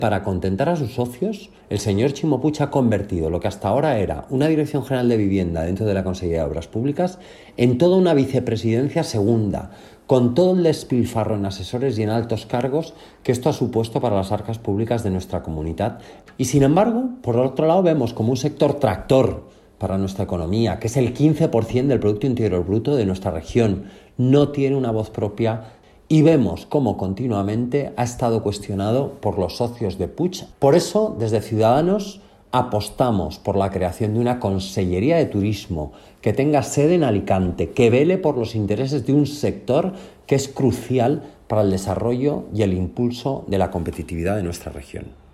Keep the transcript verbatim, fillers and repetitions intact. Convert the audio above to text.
Para contentar a sus socios, el señor Ximo Puig ha convertido lo que hasta ahora era una Dirección General de Vivienda dentro de la Consellería de Obras Públicas en toda una vicepresidencia segunda, con todo el despilfarro en asesores y en altos cargos que esto ha supuesto para las arcas públicas de nuestra comunidad. Y sin embargo, por otro lado, vemos como un sector tractor para nuestra economía, que es el quince por ciento del Producto Interior Bruto de nuestra región, no tiene una voz propia. Y vemos cómo continuamente ha estado cuestionado por los socios de Puig. Por eso, desde Ciudadanos, apostamos por la creación de una Consellería de Turismo que tenga sede en Alicante, que vele por los intereses de un sector que es crucial para el desarrollo y el impulso de la competitividad de nuestra región.